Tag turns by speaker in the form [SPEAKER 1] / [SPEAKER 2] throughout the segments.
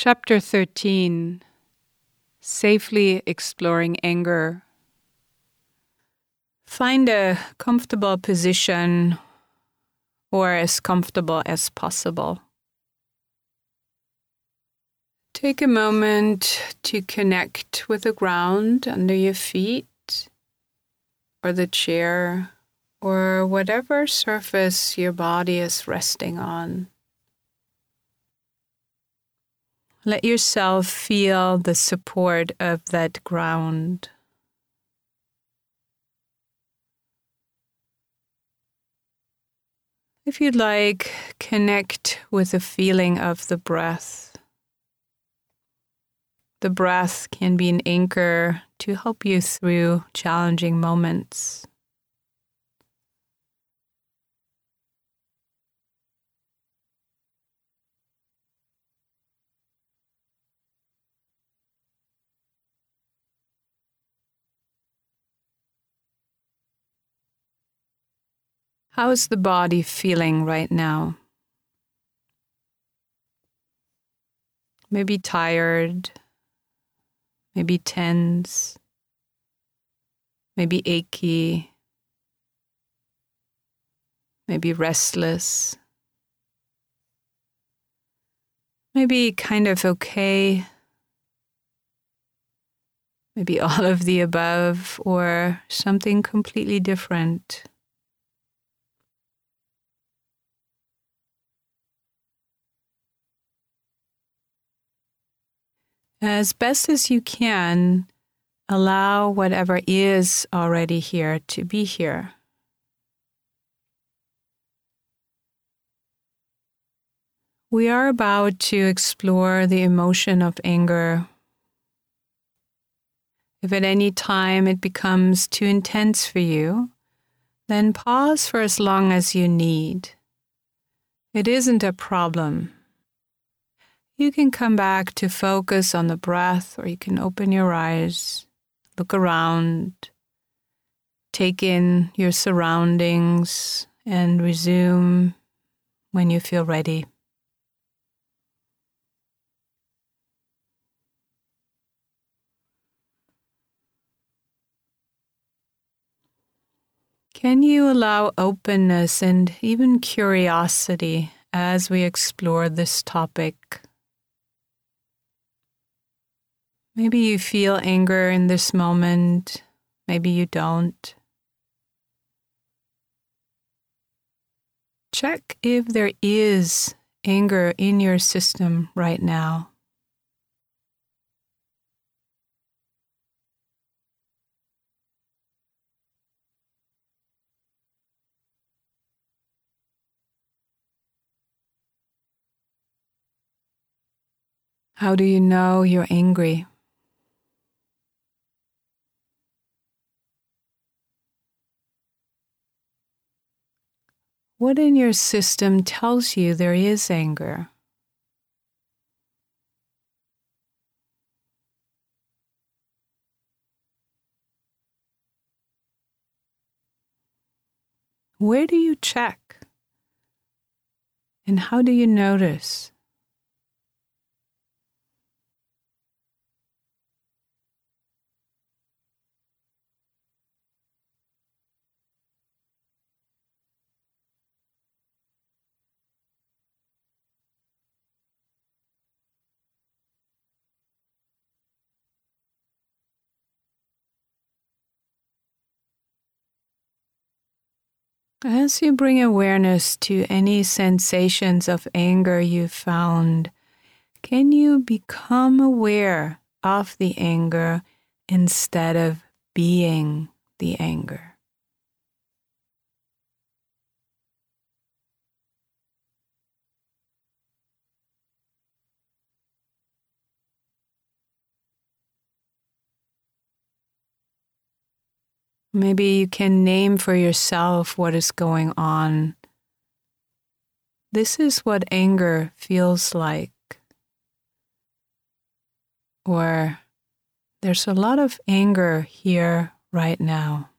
[SPEAKER 1] Chapter 13. Safely Exploring Anger. Find a comfortable position, or as comfortable as possible. Take a moment to connect with the ground under your feet, or the chair, or whatever surface your body is resting on. Let yourself feel the support of that ground. If you'd like, connect with the feeling of the breath. The breath can be an anchor to help you through challenging moments. How is the body feeling right now? Maybe tired, maybe tense, maybe achy, maybe restless, maybe kind of okay, maybe all of the above, or something completely different. As best as you can, allow whatever is already here to be here. We are about to explore the emotion of anger. If at any time it becomes too intense for you, then pause for as long as you need. It isn't a problem. You can come back to focus on the breath, or you can open your eyes, look around, take in your surroundings, and resume when you feel ready. Can you allow openness and even curiosity as we explore this topic? Maybe you feel anger in this moment, maybe you don't. Check if there is anger in your system right now. How do you know you're angry? What in your system tells you there is anger? Where do you check? And how do you notice? As you bring awareness to any sensations of anger you found, can you become aware of the anger instead of being the anger? Maybe you can name for yourself what is going on. This is what anger feels like. Or there's a lot of anger here right now.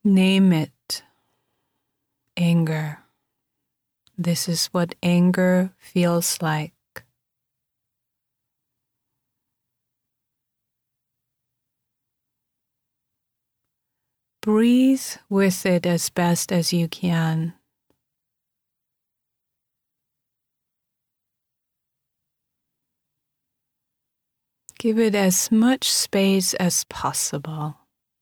[SPEAKER 1] Name it. Anger. This is what anger feels like. Breathe with it as best as you can. Give it as much space as possible.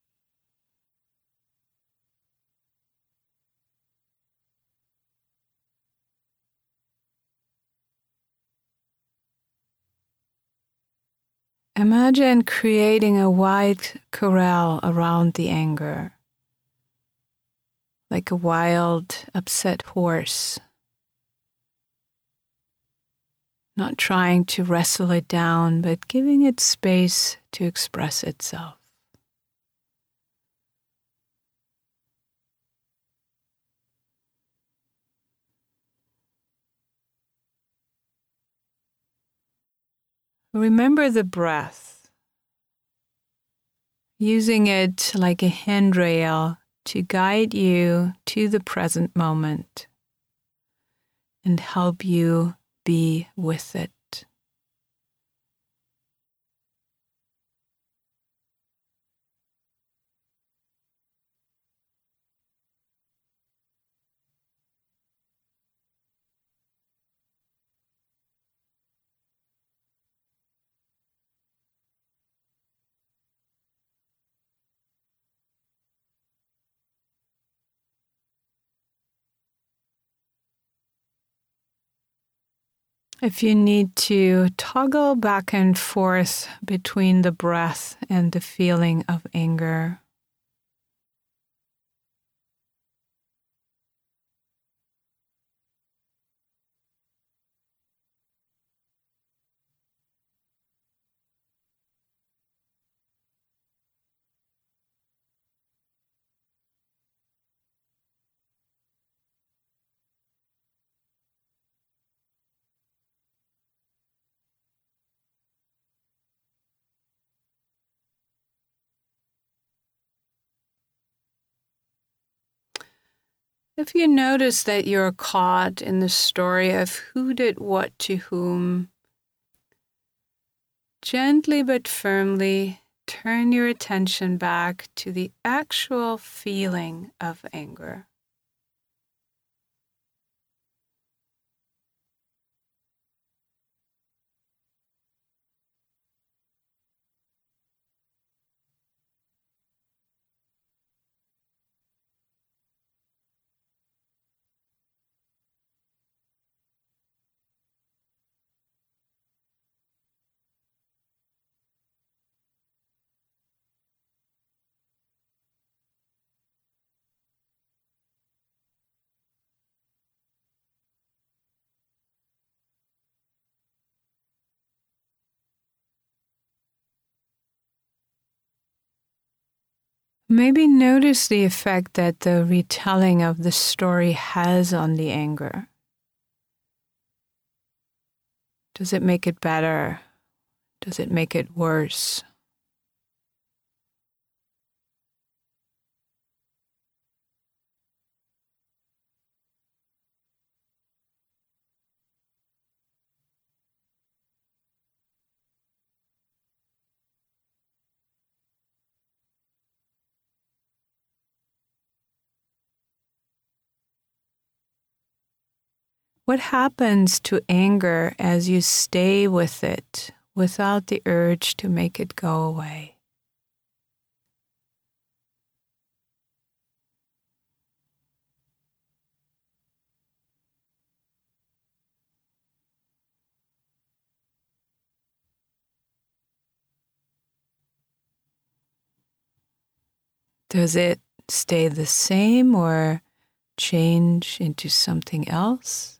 [SPEAKER 1] Imagine creating a wide corral around the anger, like a wild, upset horse, not trying to wrestle it down, but giving it space to express itself. Remember the breath, using it like a handrail to guide you to the present moment and help you be with it. If you need to toggle back and forth between the breath and the feeling of anger, if you notice that you're caught in the story of who did what to whom, gently but firmly turn your attention back to the actual feeling of anger. Maybe notice the effect that the retelling of the story has on the anger. Does it make it better? Does it make it worse? What happens to anger as you stay with it without the urge to make it go away? Does it stay the same or change into something else?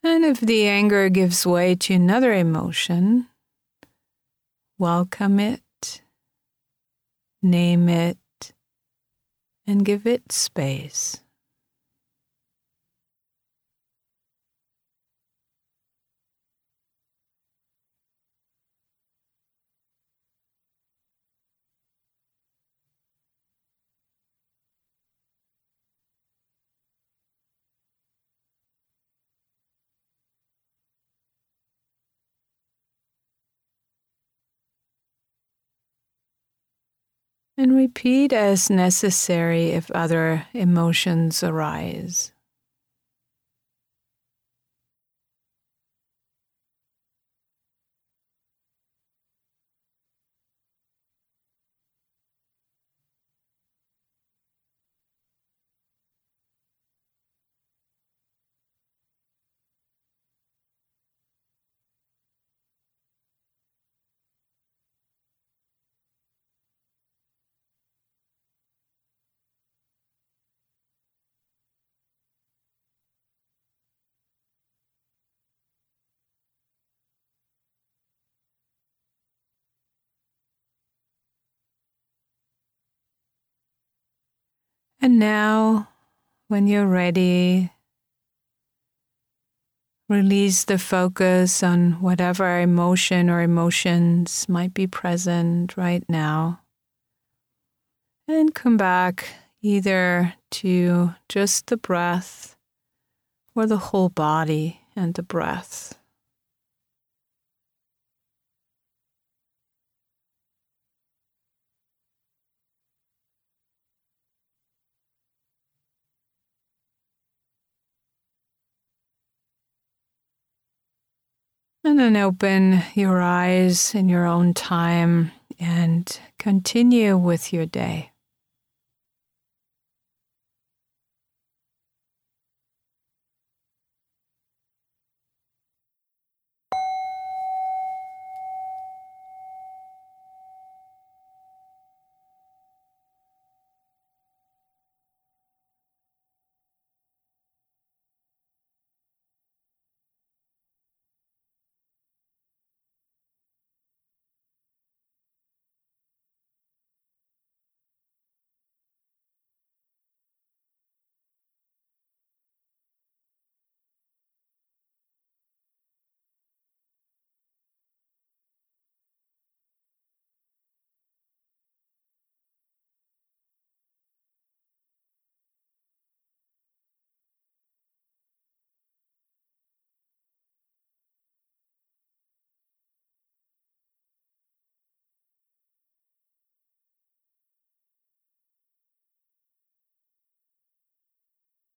[SPEAKER 1] And if the anger gives way to another emotion, welcome it, name it, and give it space. And repeat as necessary if other emotions arise. And now, when you're ready, release the focus on whatever emotion or emotions might be present right now. And come back either to just the breath or the whole body and the breath. And then open your eyes in your own time and continue with your day.